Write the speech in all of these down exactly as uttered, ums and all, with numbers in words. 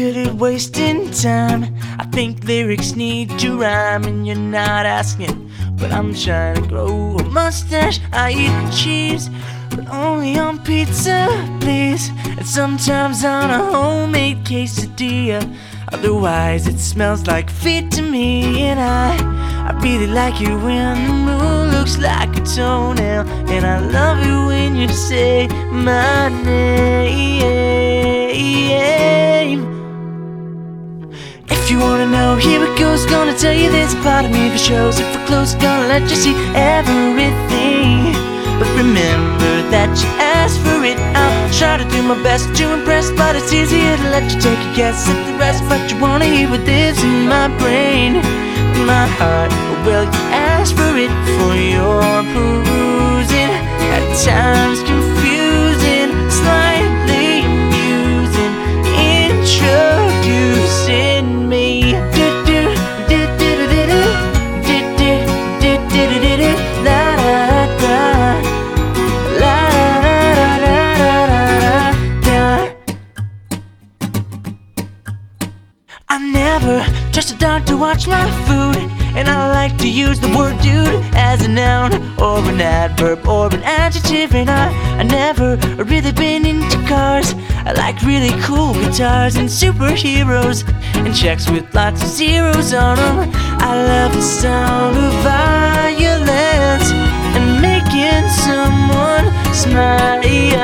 good at wasting time. I think lyrics need to rhyme, and you're not asking, but I'm trying to grow a mustache. I eat cheese, but only on pizza, please. And sometimes on a homemade quesadilla. Otherwise it smells like feet to me. And I, I really like it when the moon looks like a toenail. And I love it when you say my name. If you wanna know, here it goes. Gonna tell you there's a part of me that shows. If we're close, gonna let you see everything. But remember that you asked for it. I'll try to do my best to impress, but it's easier to let you take a guess at the rest. But you wanna hear what lives in my brain, in my heart. Well, you asked for it for your perusing. At times confusing, slightly amusing, introducing me. I never trust a dog to watch my food, and I like to use the word dude as a noun or an adverb or an adjective. And I, I never really been into cars. I like really cool guitars and superheroes and checks with lots of zeros on them. I love the sound of violence and making someone smile.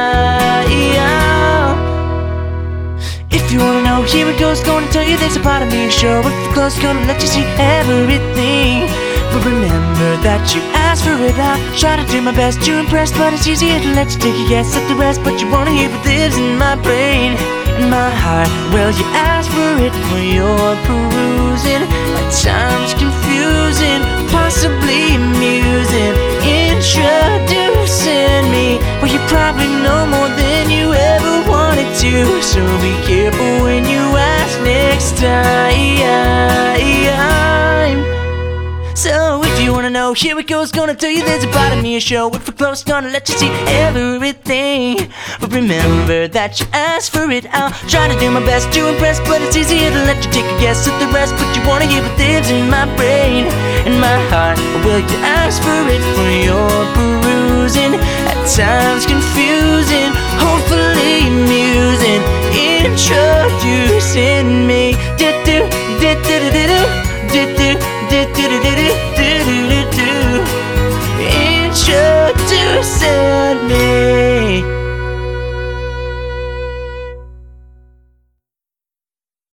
If you wanna know, here it goes. Gonna tell you there's a part of me show. If you're close, gonna let you see everything. But remember that you asked for it. I try to do my best to impress, but it's easier to let you take a guess at the rest. But you wanna hear what lives in my brain, in my heart. Well, you asked for it for your perusing. At times confusing, possibly amusing, introducing me. Well, you probably know more than you ever wanted to, so be careful when you ask next time. So if you wanna know, here it goes. Gonna tell you there's a part of me a show. If we're close, gonna let you see everything. But remember that you asked for it. I'll try to do my best to impress, but it's easier to let you take a guess at the rest. But you wanna hear what lives in my brain, in my heart. Well, you asked for it for your perusing. At times confusing, hopefully amusing, introducing me. Do-do, do-do-do-do-do, do-do, do-do-do-do-do, do-do-do-do, introducing